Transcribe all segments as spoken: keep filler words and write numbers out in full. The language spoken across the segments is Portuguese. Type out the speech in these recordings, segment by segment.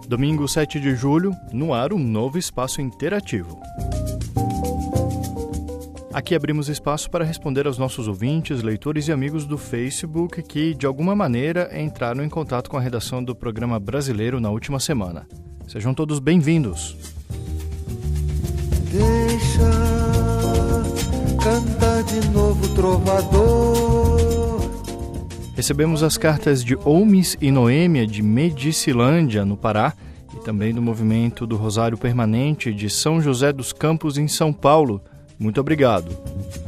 Domingo sete de julho, no ar um novo espaço interativo. Aqui abrimos espaço para responder aos nossos ouvintes, leitores e amigos do Facebook que, de alguma maneira, entraram em contato com a redação do programa brasileiro na última semana. Sejam todos bem-vindos. Deixa cantar de novo trovador. Recebemos as cartas de Olmes e Noêmia de Medicilândia, no Pará, e também do movimento do Rosário Permanente de São José dos Campos, em São Paulo. Muito obrigado.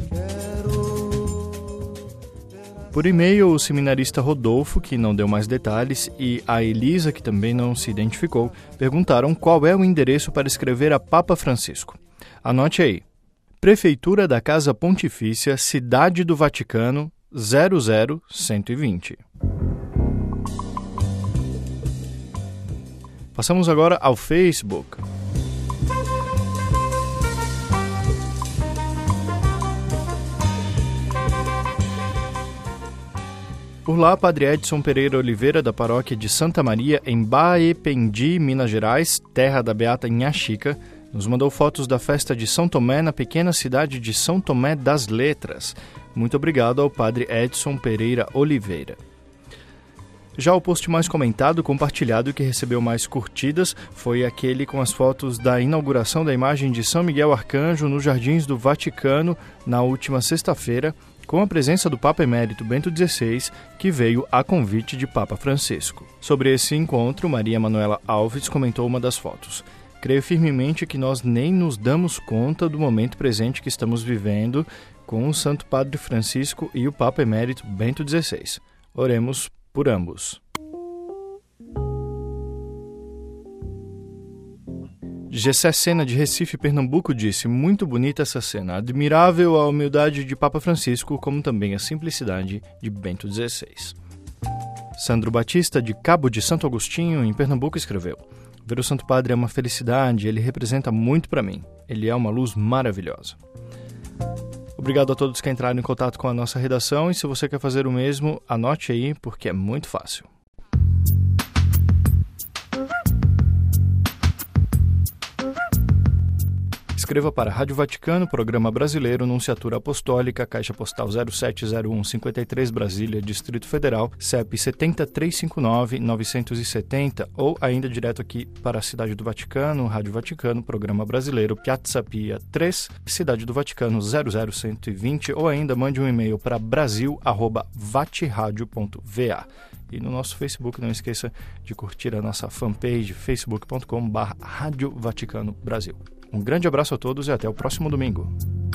Por e-mail, o seminarista Rodolfo, que não deu mais detalhes, e a Elisa, que também não se identificou, perguntaram qual é o endereço para escrever a Papa Francisco. Anote aí. Prefeitura da Casa Pontifícia, Cidade do Vaticano, zero zero um dois zero. Passamos agora ao Facebook. Por lá, Padre Edson Pereira Oliveira, da paróquia de Santa Maria, em Baependi, Minas Gerais, terra da Beata Inhaxica, nos mandou fotos da festa de São Tomé na pequena cidade de São Tomé das Letras. Muito obrigado ao Padre Edson Pereira Oliveira. Já o post mais comentado, compartilhado e que recebeu mais curtidas foi aquele com as fotos da inauguração da imagem de São Miguel Arcanjo nos Jardins do Vaticano na última sexta-feira, com a presença do Papa Emérito Bento dezesseis, que veio a convite de Papa Francisco. Sobre esse encontro, Maria Manuela Alves comentou uma das fotos. Creio firmemente que nós nem nos damos conta do momento presente que estamos vivendo com o Santo Padre Francisco e o Papa Emérito Bento dezesseis. Oremos por ambos. Gessé Sena, de Recife, Pernambuco, disse: muito bonita essa cena, admirável a humildade de Papa Francisco, como também a simplicidade de Bento dezesseis. Sandro Batista, de Cabo de Santo Agostinho, em Pernambuco, escreveu: ver o Santo Padre é uma felicidade, ele representa muito para mim, ele é uma luz maravilhosa. Obrigado a todos que entraram em contato com a nossa redação, e se você quer fazer o mesmo, anote aí, porque é muito fácil. Escreva para a Rádio Vaticano, Programa Brasileiro, Nunciatura Apostólica, Caixa Postal zero sete zero um cinquenta e três, Brasília, Distrito Federal, C E P sete zero três cinco nove nove sete zero, ou ainda direto aqui para a Cidade do Vaticano, Rádio Vaticano, Programa Brasileiro, Piazza Pia três, Cidade do Vaticano zero zero um dois zero, ou ainda mande um e-mail para brasil arroba vatiradio ponto v a. E no nosso Facebook, não esqueça de curtir a nossa fanpage, facebook ponto com barra Rádio Vaticano Brasil. Um grande abraço a todos e até o próximo domingo.